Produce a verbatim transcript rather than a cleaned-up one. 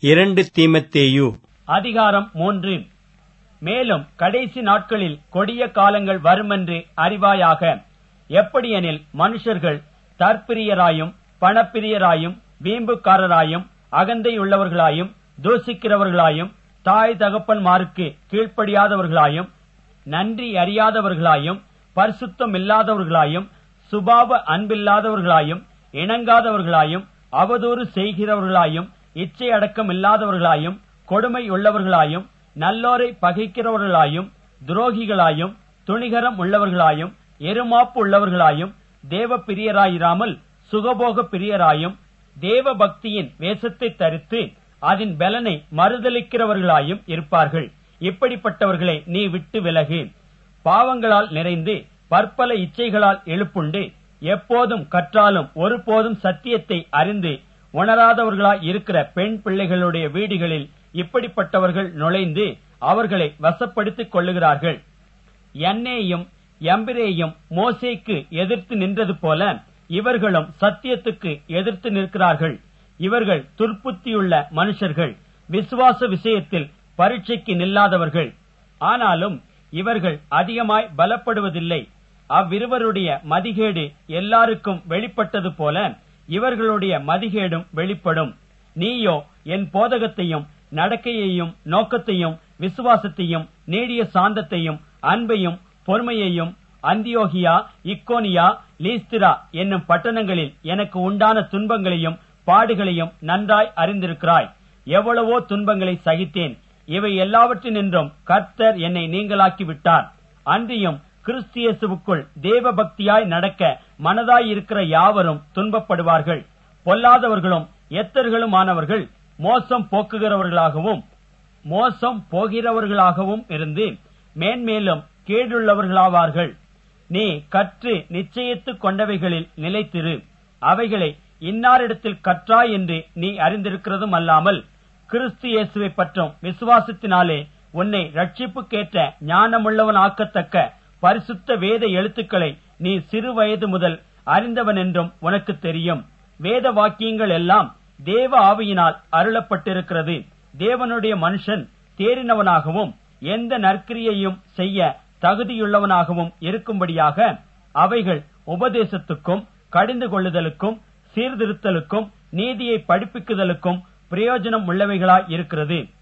இரண்டு தீமத்தேயு அதிகாரம் மூன்று. மேலும் கடைசி நாட்களில் கொடிய காலங்கள் வருமென்று அறிவாயாக. எப்படியெனில் மனுஷர்கள் தற்பிரியராயும் பணப்பிரியராயும் வீம்புக்காரராயும் அகந்தையுள்ளவர்களாயும் தூசிக்கிறவர்களாயும் தாய் தகப்பன்மாருக்கு கீழ்ப்படியாதவர்களாயும் நன்றி அறியாதவர்களாயும் பரிசுத்தம் இல்லாதவர்களாயும் சுபாவ அன்பில்லாதவர்களாயும் இணங்காதவர்களாயும் அவதூறு செய்கிறவர்களாயும் இச்சை அடக்கம் இல்லாதவர்களாயும் கொடுமை உள்ளவர்களாயும் நல்லோரை பகைக்கிறவர்களாயும் துரோகிகளாயும் துணிகரம் உள்ளவர்களாயும் எருமாப்பு உள்ளவர்களாயும் தேவ பிரியராயிராமல் சுகபோக பிரியராயும் தேவ பக்தியின் வேஷத்தை தரித்து அதன் பலனை மறுதலிக்கிறவர்களாயும் இருப்பார்கள். இப்படிப்பட்டவர்களை நீ விட்டு விலகு. பாவங்களால் நிறைந்து பற்பல இச்சைகளால் எழுப்புண்டு எப்போதும் கற்றாலும் ஒருபோதும் சத்தியத்தை அறிந்து உணராதவர்களாய் இருக்கிற பெண் பிள்ளைகளுடைய வீடுகளில் இப்படிப்பட்டவர்கள் நுழைந்து அவர்களை வசப்படுத்திக் கொள்ளுகிறார்கள். யன்னேயும் யம்பிரேயும் மோசேக்கு எதிர்த்து நின்றது போல இவர்களும் சத்தியத்துக்கு எதிர்த்து நிற்கிறார்கள். இவர்கள் துர்ப்புத்தியுள்ள மனுஷர்கள், விசுவாச விஷயத்தில் பரீட்சைக்கு நில்லாதவர்கள். ஆனாலும் இவர்கள் அதிகமாய் பலப்படுவதில்லை. அவ்விருவருடைய மதிகேடு எல்லாருக்கும் வெளிப்பட்டது போல இவர்களுடைய மதிகேடும் வெளிப்படும். நீயோ என் போதகத்தையும் நடக்கையையும் நோக்கத்தையும் விசுவாசத்தையும் நீடிய சாந்தத்தையும் அன்பையும் பொறுமையையும் அந்தியோகியா இக்கோனியா லீஸ்திரா என்னும் பட்டணங்களில் எனக்கு உண்டான துன்பங்களையும் பாடுகளையும் நன்றாய் அறிந்திருக்கிறாய். எவ்வளவோ துன்பங்களை சகித்தேன். இவை எல்லாவற்றினின்றும் கர்த்தர் என்னை நீங்களாக்கி விட்டார். அன்றியும் கிறிஸ்து இயேசுவுக்குள் தேவ பக்தியாய் நடக்க மனதாயிருக்கிற யாவரும் துன்பப்படுவார்கள். பொல்லாதவர்களும் எத்தர்களுமானவர்கள் மோசம் போக்குகிறவர்களாகவும் மோசம் போகிறவர்களாகவும் இருந்து மேன்மேலும் கேடுள்ளவர்களாவார்கள். நீ கற்று நிச்சயித்துக் கொண்டவைகளில் நிலைத்திரு. அவைகளை இன்னாரிடத்தில் கற்றாய் என்று நீ அறிந்திருக்கிறதும் அல்லாமல் கிறிஸ்து இயேசுவை பற்றும் விசுவாசத்தினாலே உன்னை ரட்சிப்புக்கேற்ற ஞானமுள்ளவன் ஆக்கத்தக்க பரிசுத்த வேத எழுத்துக்களை நீ சிறு வயது முதல் அறிந்தவன் என்றும் உனக்கு தெரியும். வேத வாக்கியங்கள் எல்லாம் தேவ ஆவியினால் அருளப்பட்டிருக்கிறது. தேவனுடைய மனுஷன் தேறினவனாகவும் எந்த நற்கிரியையும் செய்ய தகுதியுள்ளவனாகவும் இருக்கும்படியாக அவைகள் உபதேசத்துக்கும் கடிந்து கொள்ளுதலுக்கும் சீர்திருத்தலுக்கும் நீதியை படிப்பிக்குதலுக்கும் பிரயோஜனம் உள்ளவைகளாய் இருக்கிறது.